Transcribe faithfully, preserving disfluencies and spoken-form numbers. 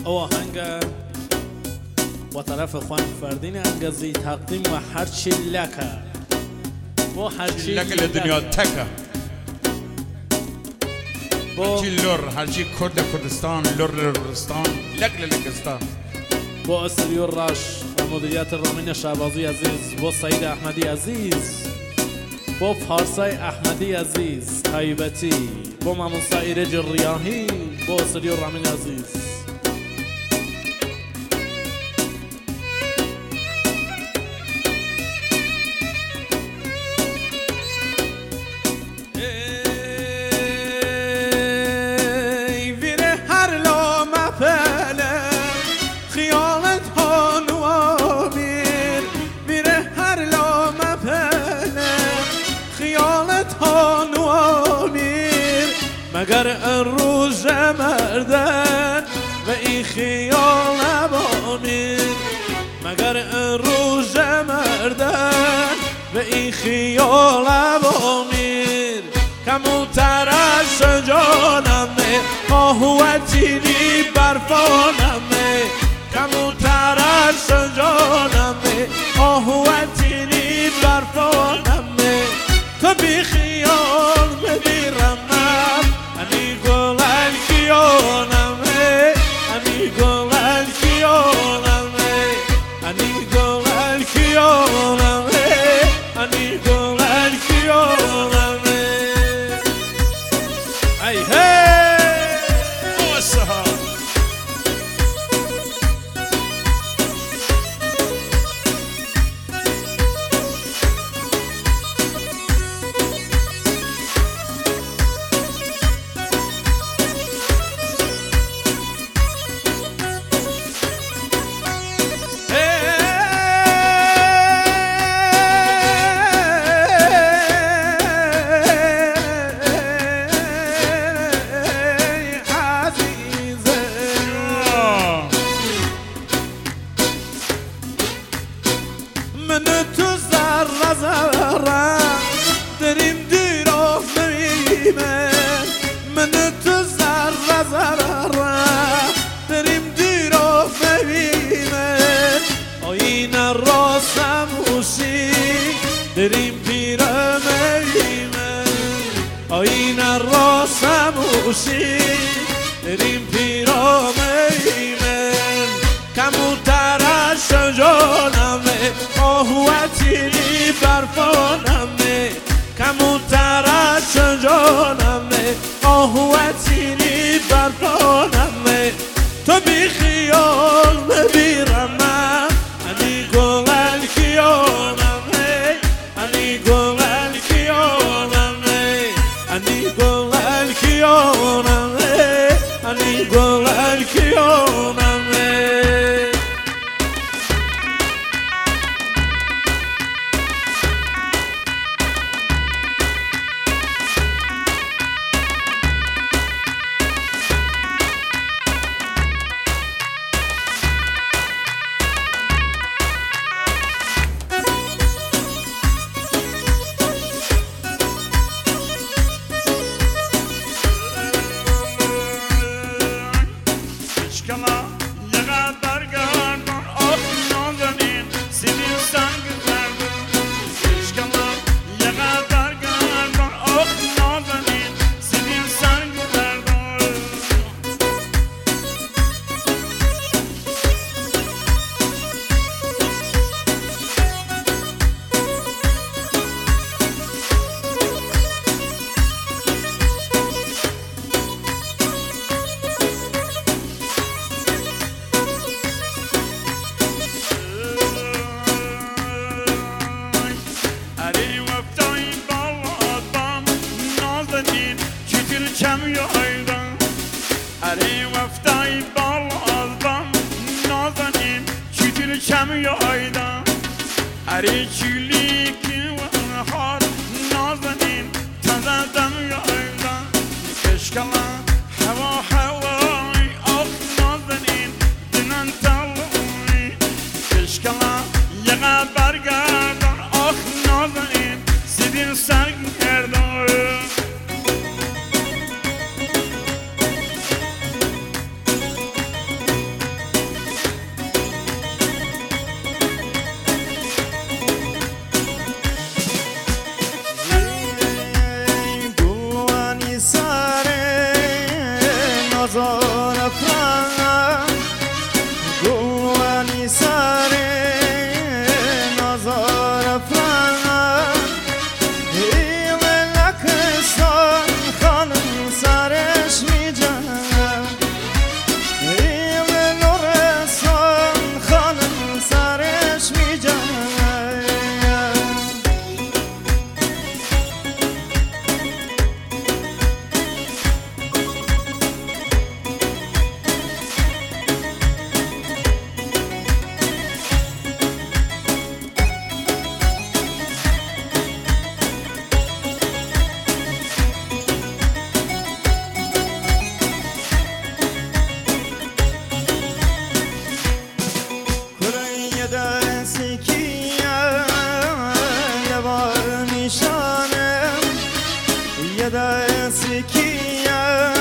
آهنگ با طرف خوان فردین انگزی تقدیم و هرچی لکه با هرچی لکه لدنیا تکه هرچی لور هرچی کرد کردستان لور لورستان لک لکستان با استریو راش و مدیریت رامین شعبازی عزیز با سعید احمدی عزیز با فارسای احمدی عزیز طیبتی با مامون سعیر جریاهی با استریو رامین عزیز مگر روز مردن و این خیال امیر مگر روز مردن و این خیال امیر کموتر از جانمه آهوتینی برفانمه کموتر از جانمه آهوتینی برفانمه تو بی خیال میرم دریم پیرم ایمن آین راسم اوشی دریم پیرم ایمن کموتر از جانمه آهوتینی برفانمه کموتر از جانمه آهوتینی برفانمه تو بی خیال ببیرم من انی گلن کیانم اری چیلی که و خار نازنین تزدم یایدم کشکلا هوا هوای آخ نازنین دنان تلوی کشکلا یقا برگردان آخ نازنین سیدین سرگردان رأسكية